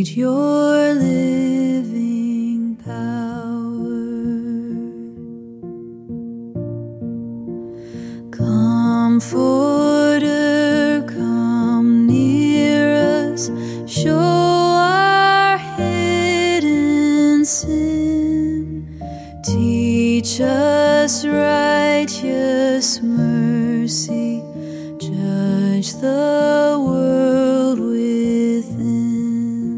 need your living power. Comforter, come near us, show our hidden sin, teach us righteous mercy, judge the world within.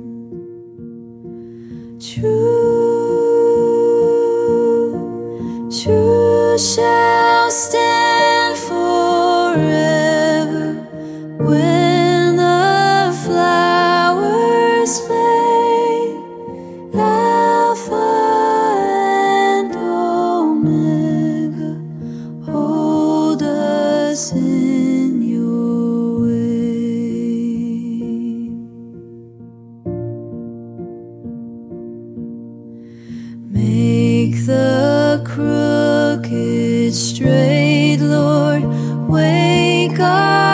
Truth shall stand forever when the flowers fade. Alpha and Omega, hold us in your way. Make the crooked straight, Lord, wake up